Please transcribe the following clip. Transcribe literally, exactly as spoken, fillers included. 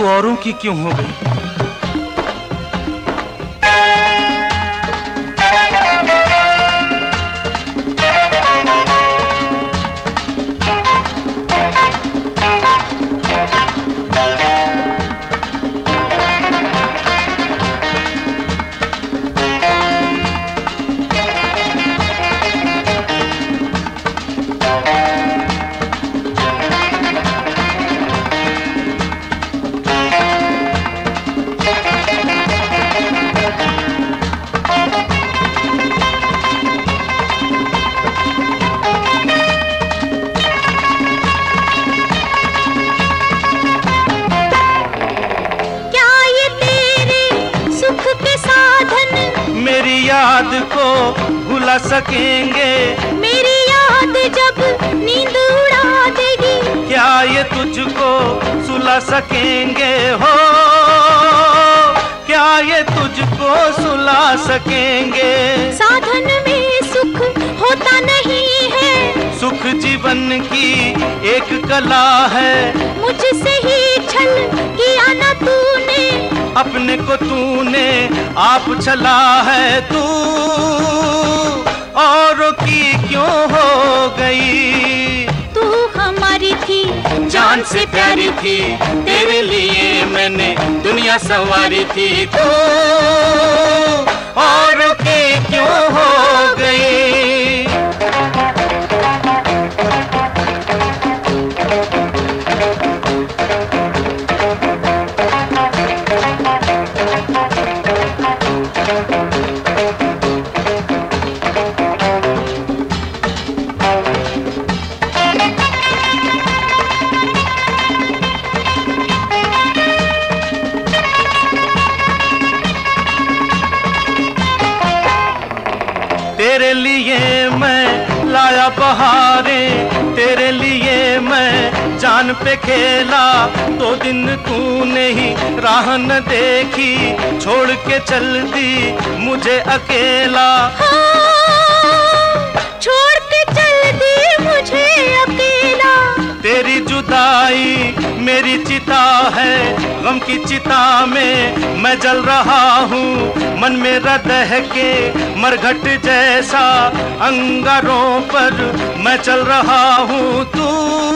तू औरों की क्यों हो गई? मेरी याद को भुला सकेंगे? मेरी याद जब नींद उड़ा देगी, क्या ये तुझको सुला सकेंगे? हो क्या ये तुझको सुला सकेंगे? साधन में सुख होता नहीं है, सुख जीवन की एक कला है। मुझसे ही छल किया ना तूने, अपने को तूने आप छला है। तू औरों की क्यों हो गई? तू हमारी थी, जान से प्यारी थी, तेरे लिए मैंने दुनिया संवारी थी। तू औरों की क्यों हो गई? तेरे लिए मैं लाया बहारें, तेरे लिए मैं जान पे खेला। दो दिन तूने ही राह न देखी, छोड़ के चल दी मुझे अकेला। हाँ, छोड़ के चल दी मुझे अकेला। तेरी जुदाई मेरी चिता है, गम की चिता में मैं जल रहा हूँ। मन मेरा दह के मरघट जैसा अंगारों पर मैं चल रहा हूँ। तू